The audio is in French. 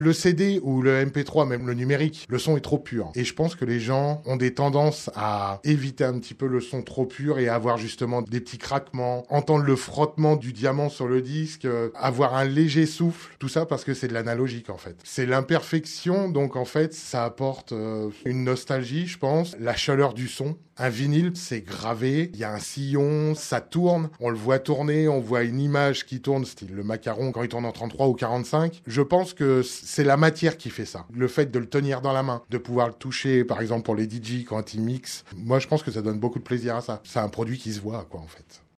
Le CD ou le MP3, même le numérique, le son est trop pur. Et je pense que les gens ont des tendances à éviter un petit peu le son trop pur et avoir justement des petits craquements, entendre le frottement du diamant sur le disque, avoir un léger souffle, tout ça parce que c'est de l'analogique en fait. C'est l'imperfection, donc en fait ça apporte une nostalgie, je pense, la chaleur du son. Un vinyle, c'est gravé, il y a un sillon, ça tourne, on le voit tourner, on voit une image qui tourne, style le macaron quand il tourne en 33 ou 45. Je pense que c'est la matière qui fait ça. Le fait de le tenir dans la main, de pouvoir le toucher, par exemple pour les DJ quand ils mixent, moi je pense que ça donne beaucoup de plaisir à ça. C'est un produit qui se voit, quoi, en fait.